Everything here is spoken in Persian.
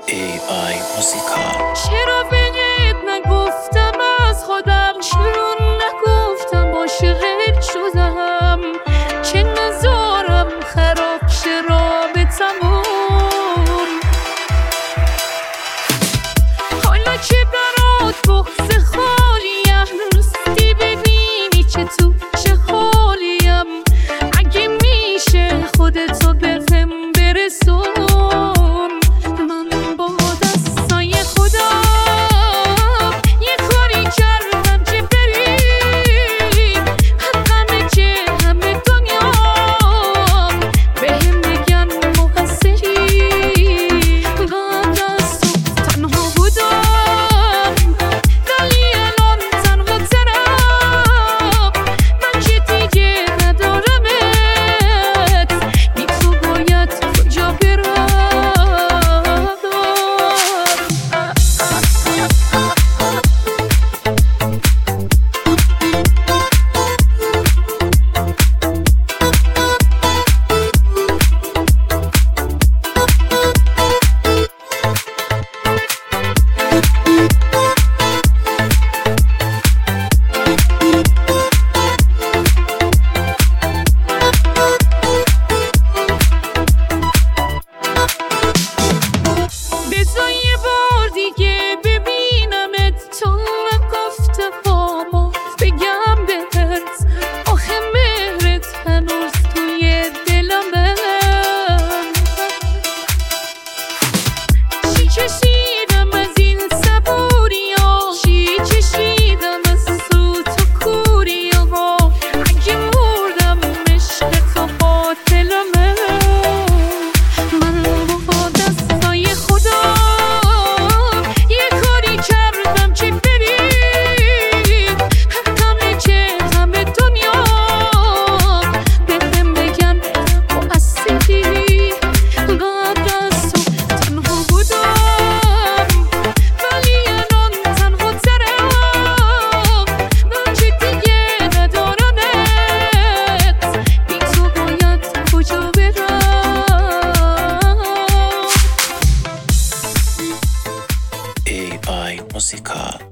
AI موسیقا. چرا بهت نگفتم از خودم، چرا نگفتم عاشقت شدم، که نذارم خراب شه رابطمون. حالا که برات بغض خالیم، راستی ببینی که تو چه حالیم. اگه میشه خودتو بهم برسون، چشیدم از این صبوریا، چی چشیدم از سوت و کوریا. اگه مردم عشق تو قاتلمه، من با دستای خودم یه کاری کردم که بری همه که همه دنیا بهم بگن تو اصیلی. AI موسیقا.